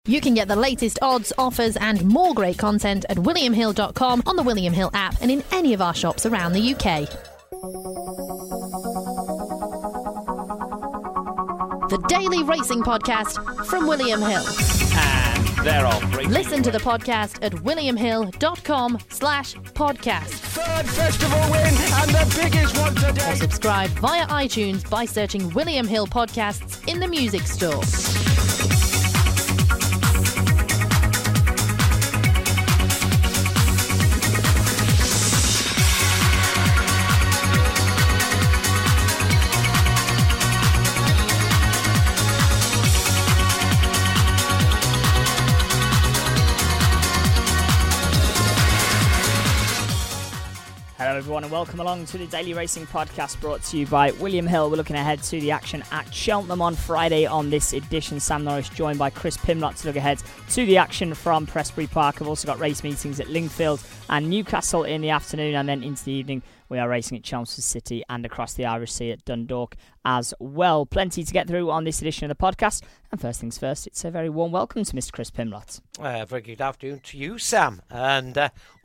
You can get the latest odds, offers and more great content at williamhill.com, on the William Hill app and in any of our shops around the UK. The Daily Racing Podcast from William Hill. And they're off. Listen to the podcast at williamhill.com/podcast. Third festival win and the biggest one today. Or subscribe via iTunes by searching William Hill Podcasts in the music store. Hello everyone and welcome along to the Daily Racing Podcast brought to you by William Hill. We're looking ahead to the action at Cheltenham on Friday on this edition. Sam Norris joined by Chris Pimlott to look ahead to the action from Prestbury Park. I've also got race meetings at Lingfield and Newcastle in the afternoon, and then into the evening we are racing at Chelmsford City and across the Irish Sea at Dundalk as well. Plenty to get through on this edition of the podcast. And first things first, it's a very warm welcome to Mr. Chris Pimlott. Very good afternoon to you, Sam. And,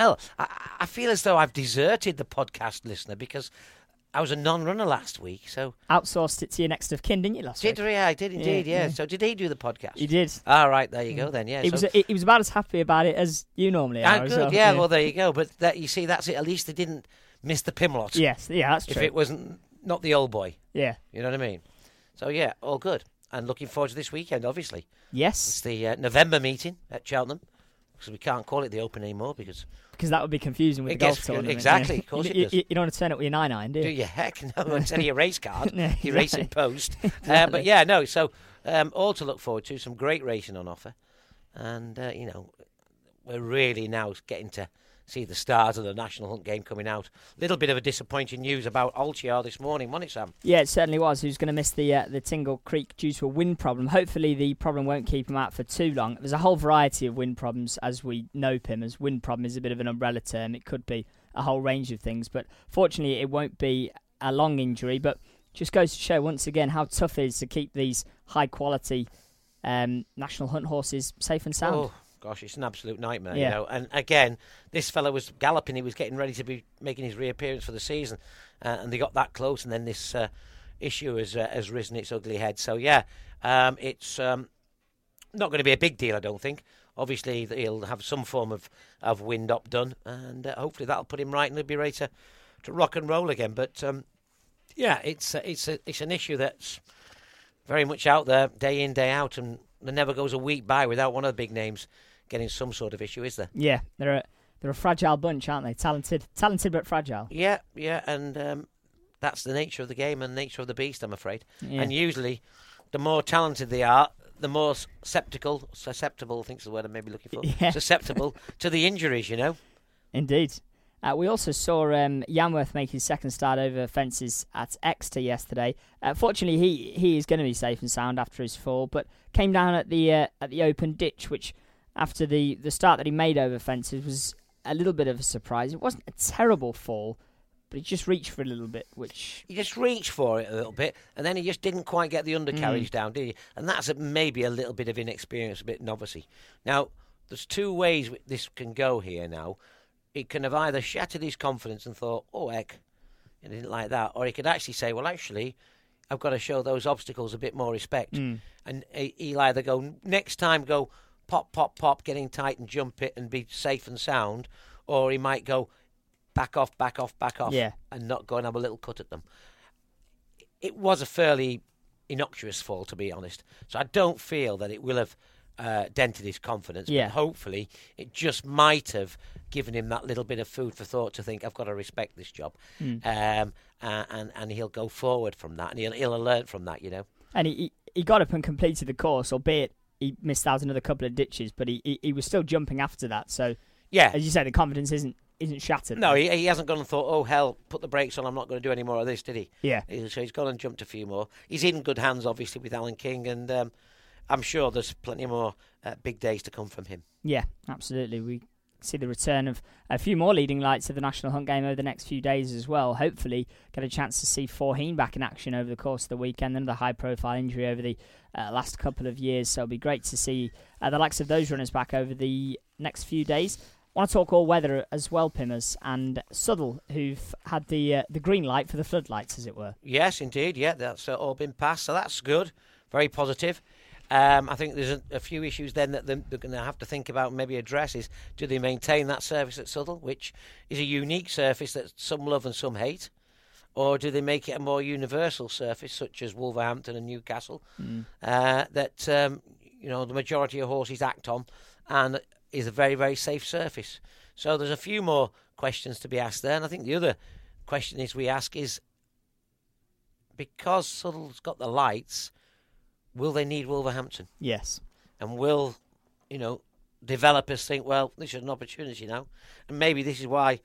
I feel as though I've deserted the podcast listener because I was a non-runner last week. So Outsourced it to your next of kin, didn't you, last week? I did indeed, yeah. Yeah. So did he do the podcast? He did. All right, there you go then, yeah. He was about as happy about it as you normally are. Good, as well. yeah, well, there you go. But you see, that's it. At least they didn't miss the Pimlott. Yes, yeah, that's true. If it wasn't not the old boy. Yeah. You know what I mean? So, yeah, all good. And looking forward to this weekend, obviously. Yes. It's the November meeting at Cheltenham. Because we can't call it the Open anymore because that would be confusing with the golf tournament. Exactly, yeah. of course it does. You don't want to turn up with your 9-iron, do you? Do you? Heck no, instead of your race card, Yeah, your racing post. Exactly. But yeah, no, so all to look forward to, some great racing on offer. And, we're really now getting to see the stars of the National Hunt game coming out. Little bit of a disappointing news about Altiar this morning, wasn't it, Sam? Yeah, it certainly was. Who's going to miss the Tingle Creek due to a wind problem. Hopefully the problem won't keep him out for too long. There's a whole variety of wind problems, as we know, Pim, as wind problem is a bit of an umbrella term. It could be a whole range of things, but fortunately it won't be a long injury. But just goes to show once again how tough it is to keep these high-quality National Hunt horses safe and sound. Oh. Gosh, it's an absolute nightmare, Yeah. you know. And again, this fella was galloping. He was getting ready to be making his reappearance for the season. And they got that close, and then this issue has risen its ugly head. So, yeah, it's not going to be a big deal, I don't think. Obviously, he'll have some form of wind-up done, and hopefully that'll put him right and he'll be ready to rock and roll again. But, yeah, it's an issue that's very much out there, day in, day out, and there never goes a week by without one of the big names getting some sort of issue, is there? Yeah, they're a fragile bunch, aren't they? Talented but fragile. Yeah, and that's the nature of the game and nature of the beast, I'm afraid. Yeah. And usually, the more talented they are, the more susceptible, I think is the word I may be looking for, Yeah. susceptible to the injuries, you know? Indeed. We also saw Yanworth make his second start over fences at Exeter yesterday. Fortunately, he is going to be safe and sound after his fall, but came down at the open ditch, which after the start that he made over fences was a little bit of a surprise. It wasn't a terrible fall, but he just reached for it a little bit, which... He just reached for it a little bit, and then he just didn't quite get the undercarriage down, did he? And that's maybe a little bit of inexperience, a bit novice-y. Now, there's two ways this can go here now. He can have either shattered his confidence and thought, oh, heck, I didn't like that. Or he could actually say, well, actually, I've got to show those obstacles a bit more respect. And he'll either go, next time, go pop, pop, pop, getting tight and jump it and be safe and sound. Or he might go back off, yeah, and not go and have a little cut at them. It was a fairly innocuous fall, to be honest. So I don't feel that it will have dented his confidence, Yeah. but hopefully it just might have given him that little bit of food for thought to think, I've got to respect this job, and he'll go forward from that, and he'll have learnt from that, you know. And he got up and completed the course, albeit he missed out another couple of ditches, but he was still jumping after that. So, Yeah, as you say, the confidence isn't shattered. no, he hasn't gone and thought, oh hell, put the brakes on, I'm not going to do any more of this, did he? Yeah. So he's gone and jumped a few more. He's in good hands, obviously, with Alan King, and I'm sure there's plenty more big days to come from him. Yeah, absolutely. see the return of a few more leading lights of the National Hunt game over the next few days as well. Hopefully get a chance to see Forheen back in action over the course of the weekend. Another high-profile injury over the last couple of years, so it'll be great to see the likes of those runners back over the next few days. I want to talk all-weather as well, Pimmers, and Southwell, who've had the green light for the floodlights, as it were. Yes, indeed, yeah, that's all been passed, so that's good, very positive. I think there's a few issues then that they're going to have to think about and maybe address is, do they maintain that surface at Southwell, which is a unique surface that some love and some hate, or do they make it a more universal surface, such as Wolverhampton and Newcastle, that the majority of horses act on, and is a very, very safe surface. So there's a few more questions to be asked there, and I think the other question we ask is, because Southwell's got the lights, will they need Wolverhampton? Yes. And will, developers think, well, this is an opportunity now, and maybe this is why,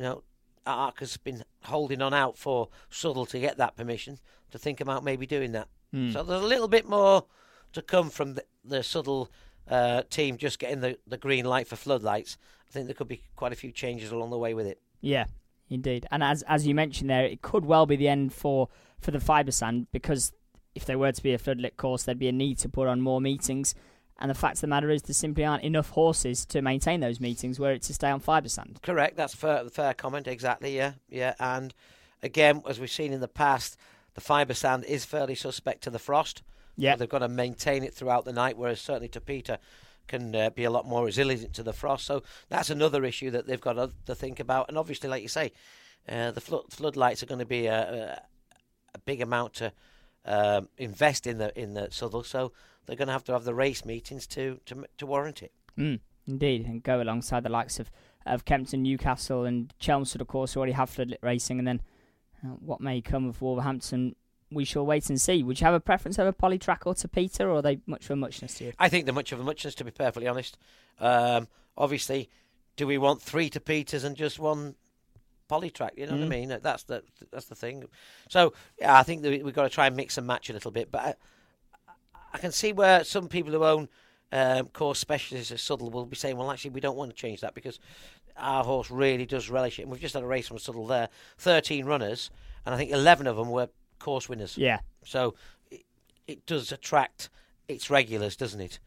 ARC has been holding on out for Southwell to get that permission to think about maybe doing that. So there's a little bit more to come from the Southwell team just getting the green light for floodlights. I think there could be quite a few changes along the way with it. Yeah, indeed. And as you mentioned there, it could well be the end for the Fibersand, because if there were to be a floodlit course, there'd be a need to put on more meetings. And the fact of the matter is there simply aren't enough horses to maintain those meetings were it to stay on Fibersand. Correct, that's a fair comment, exactly, yeah. And again, as we've seen in the past, the Fibersand is fairly suspect to the frost. Yeah, so they've got to maintain it throughout the night, whereas certainly Tapeta can be a lot more resilient to the frost. So that's another issue that they've got to think about. And obviously, like you say, the floodlights are going to be a big amount to invest in the Southwell. So they're going to have the race meetings to warrant it. Indeed, and go alongside the likes of Kempton, Newcastle, and Chelmsford, of course, who already have floodlit racing. And then what may come of Wolverhampton, we shall wait and see. Would you have a preference over Polytrack or Tapeta, or are they much of a muchness to you? I think they're much of a muchness, to be perfectly honest. Obviously, do we want 3 Tapetas and just 1 Polytrack? You know what I mean? That's the thing. So, yeah, I think that we've got to try and mix and match a little bit. But I can see where some people who own course specialists at Southwell will be saying, well, actually, we don't want to change that because our horse really does relish it. And we've just had a race from Southwell there, 13 runners, and I think 11 of them were course winners. Yeah. So it does attract its regulars, doesn't it?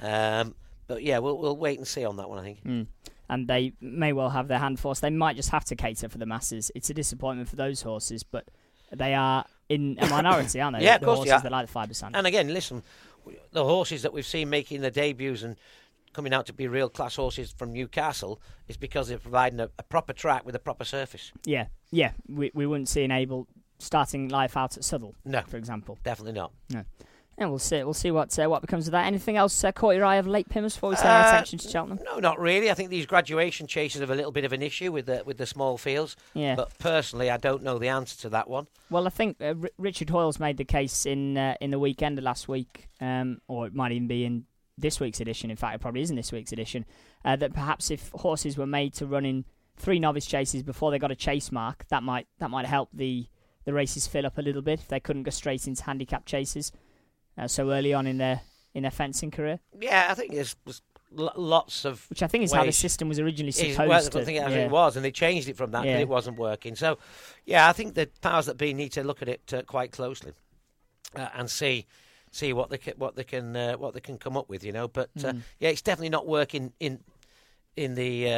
But yeah, we'll wait and see on that one, I think. And they may well have their hand forced. They might just have to cater for the masses. It's a disappointment for those horses, but they are in a minority, aren't they? Yeah, of the course horses that like the Fibersand. And again, listen, the horses that we've seen making their debuts and coming out to be real class horses from Newcastle is because they're providing a proper track with a proper surface. Yeah. We wouldn't see an Able starting life out at Southwell, for example. Definitely not. No. Yeah, we'll see what becomes of that. Anything else caught your eye of late, Pimmers, before we turn our attention to Cheltenham? No, not really. I think these graduation chases have a little bit of an issue with the small fields. Yeah. But personally, I don't know the answer to that one. Well, I think Richard Hoyle's made the case in the weekend of last week, or it might even be in this week's edition. In fact, it probably is in this week's edition. That perhaps if horses were made to run in 3 novice chases before they got a chase mark, that might help the races fill up a little bit if they couldn't go straight into handicap chases so early on in their fencing career. Yeah, I think there's lots of which I think is how the system was originally supposed to. I think it was, and they changed it from that, but it wasn't working. So, yeah, I think the powers that be need to look at it quite closely and see what they can come up with, But yeah, it's definitely not working in the.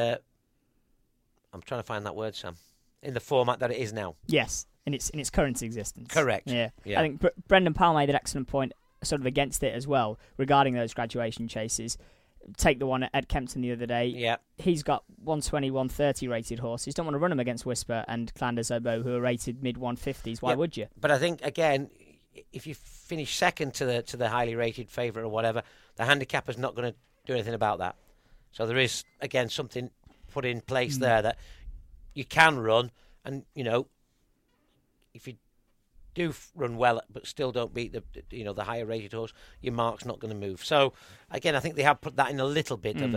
I'm trying to find that word, Sam. In the format that it is now. Yes, in its current existence. Correct. Yeah. I think Brendan Powell made an excellent point, sort of against it as well, regarding those graduation chases. Take the one at Kempton the other day. Yeah. He's got 120, 130 rated horses. Don't want to run them against Whisper and Clanders Oboe, who are rated mid 150s. Why would you? But I think again, if you finish second to the highly rated favourite or whatever, the handicapper's not going to do anything about that. So there is again something put in place there that you can run, and if you do run well but still don't beat the higher rated horse, your mark's not going to move. So again, I think they have put that in a little bit of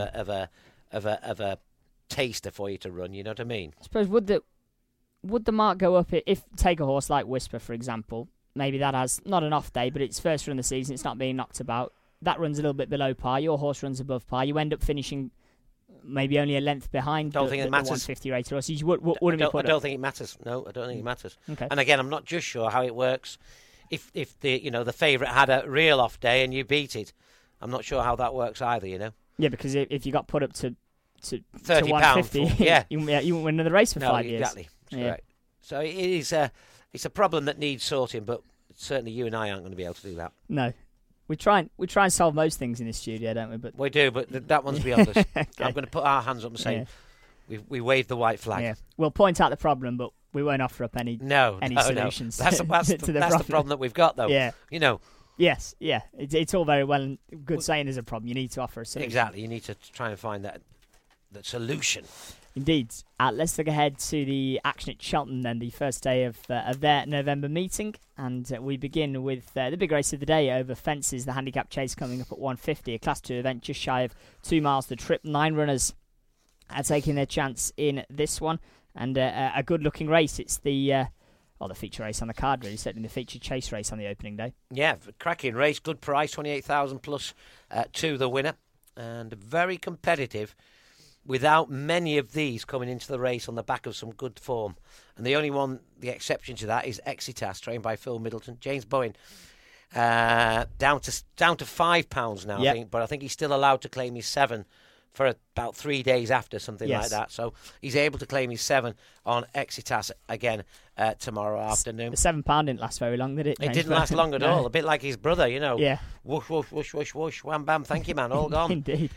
a taster for you to run. You know what I mean? I suppose would the mark go up if take a horse like Whisper, for example? Maybe that has not an off day, but it's first run of the season. It's not being knocked about. That runs a little bit below par. Your horse runs above par. You end up finishing maybe only a length behind Don't the think it matters. 150 rated horses. You wouldn't be I put don't up. think it matters. No, I don't think it matters. Okay. And again, I'm not just sure how it works. If the favourite had a real off day and you beat it, I'm not sure how that works either. Yeah, because if you got put up to £30, 150, yeah, you wouldn't win another race for no, 5 years. Exactly. Yeah. Right. So it is it's a problem that needs sorting, but certainly you and I aren't going to be able to do that. No. We try and solve most things in this studio, don't we? But We do, but that one's beyond us. Okay. I'm going to put our hands up and say we waved the white flag. yeah, we'll point out the problem, but we won't offer up any No, any no, solutions. no. That's to the problem that we've got, though. Yeah. Yes, yeah. It's all very well and good saying there's a problem. You need to offer a solution. Exactly. You need to try and find that solution. Indeed. Let's look ahead to the action at Cheltenham then, the first day of their November meeting. And we begin with the big race of the day over fences, the handicap chase coming up at 150, a Class 2 event just shy of 2 miles the trip. 9 runners are taking their chance in this one. And a good-looking race. It's the feature race on the card, really, certainly the feature chase race on the opening day. Yeah, cracking race, good price, 28,000 plus to the winner. And very competitive, without many of these coming into the race on the back of some good form. And the only one, the exception to that, is Exitas, trained by Phil Middleton. James Bowen, down to £5 now, I think, but I think he's still allowed to claim his 7 for about 3 days after, something like that. So he's able to claim his 7 on Exitas again tomorrow afternoon. The £7 didn't last very long, did it? It didn't last long at all. A bit like his brother, Yeah. Whoosh, whoosh, whoosh, whoosh, whoosh, wham, bam, thank you, man, all gone. Indeed.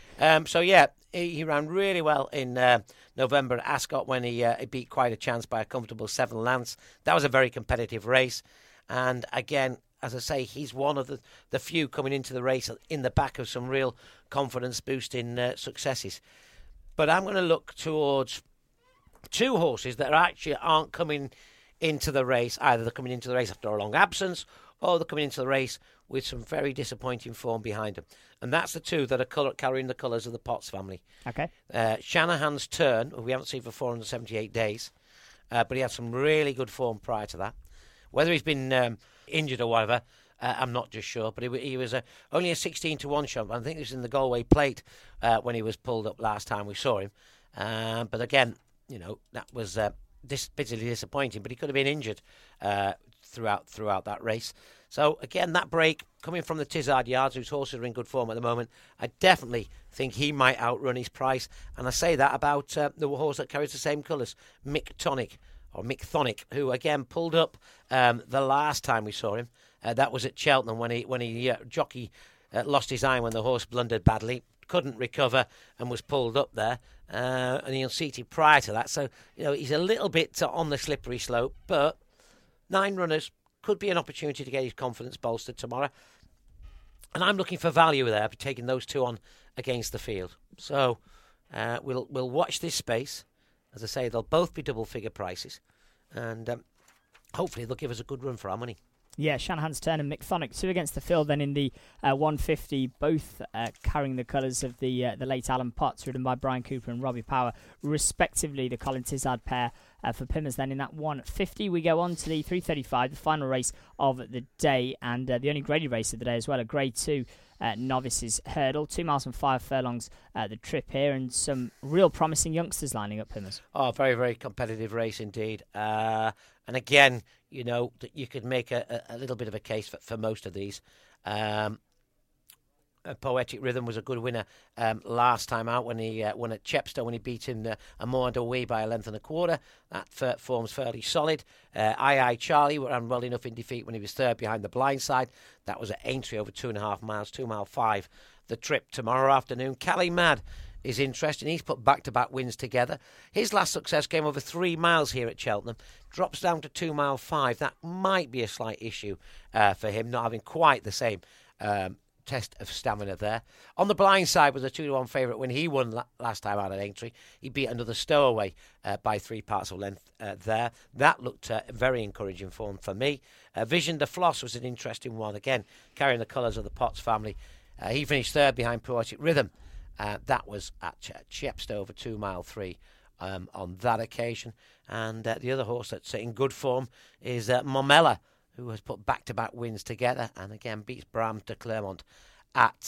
He ran really well in November at Ascot when he beat Quite a Chance by a comfortable 7 lengths. That was a very competitive race. And again, as I say, he's one of the few coming into the race in the back of some real confidence-boosting successes. But I'm going to look towards 2 horses that actually aren't coming into the race. Either they're coming into the race after a long absence, or they're coming into the race with some very disappointing form behind them. And that's the 2 that are carrying the colours of the Potts family. Okay. Shanahan's Turn, who we haven't seen for 478 days, but he had some really good form prior to that. Whether he's been injured or whatever, I'm not just sure. But he was only a 16-1 shot. I think it was in the Galway Plate when he was pulled up last time we saw him. But again, that was bitterly disappointing. But he could have been injured throughout that race. So again, that break coming from the Tizard Yards, whose horses are in good form at the moment, I definitely think he might outrun his price. And I say that about the horse that carries the same colours, Mick Thonic, who again pulled up the last time we saw him. That was at Cheltenham when he jockey lost his eye when the horse blundered badly, couldn't recover and was pulled up there. And he unseated prior to that. So he's a little bit on the slippery slope, but 9 runners could be an opportunity to get his confidence bolstered tomorrow. And I'm looking for value there, taking those 2 on against the field. So we'll watch this space. As I say, they'll both be double-figure prices. And hopefully they'll give us a good run for our money. Yeah, Shanahan's Turn and Mick Thonic, 2 against the field then in the 150, both carrying the colours of the late Alan Potts, ridden by Brian Cooper and Robbie Power, respectively. The Colin Tizard pair for Pimmers then in that 150. We go on to the 335, the final race of the day, and the only graded race of the day as well, a Grade 2 novices hurdle, 2 miles and 5 furlongs the trip here, and some real promising youngsters lining up, Pimmers. Oh, very, very competitive race indeed. And again, that you could make a little bit of a case for most of these. Poetic Rhythm was a good winner last time out when he won at Chepstow when he beat in Amor Way by a length and a quarter. That form's fairly solid. I Charlie ran well enough in defeat when he was 3rd behind the blind side. That was at Aintree over 2.5 miles, 2 mile 5 the trip tomorrow afternoon. Cali Mad is interesting. He's put back-to-back wins together. His last success came over 3 miles here at Cheltenham. Drops down to 2 mile 5. That might be a slight issue for him, not having quite the same test of stamina there. On the blind side was a 2-1 favourite when he won last time out at Aintree. He beat another stowaway by 3 parts of length there. That looked very encouraging form for me. Vision de Floss was an interesting one, again, carrying the colours of the Potts family. He finished 3rd behind Poetic Rhythm. That was at Chepstow over 2 mile 3 on that occasion. And the other horse that's in good form is Momella, who has put back-to-back wins together and again beats Bram de Clermont at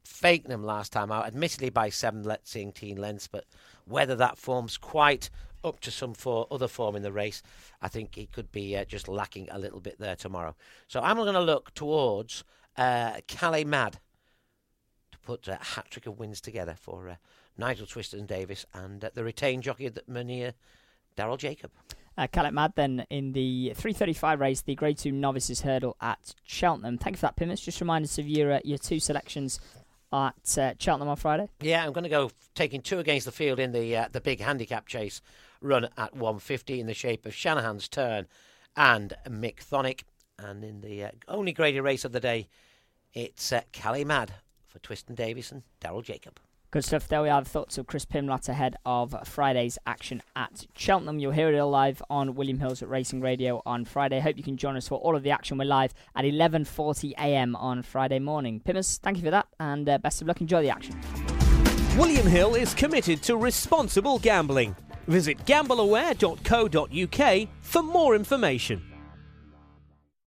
Fakenham last time out, admittedly by 17 lengths, but whether that form's quite up to some other form in the race, I think he could be just lacking a little bit there tomorrow. So I'm going to look towards Calais Mad to put a hat-trick of wins together for Nigel Twiston-Davies and the retained jockey at Mania, Daryl Jacob. Calais Mad then in the 3:35 race, the Grade 2 Novices Hurdle at Cheltenham. Thank you for that, Pimmins. Just remind us of your two selections at Cheltenham on Friday. Yeah, I'm going to go taking 2 against the field in the big handicap chase run at 150 in the shape of Shanahan's Turn and Mick Thonick. And in the only graded race of the day, it's Calais Mad for Twiston-Davies and Daryl Jacob. Good stuff. There we are, the thoughts of Chris Pimlott ahead of Friday's action at Cheltenham. You'll hear it all live on William Hill's Racing Radio on Friday. Hope you can join us for all of the action. We're live at 11:40 a.m. on Friday morning. Pimmers, thank you for that, and best of luck. Enjoy the action. William Hill is committed to responsible gambling. Visit gambleaware.co.uk for more information.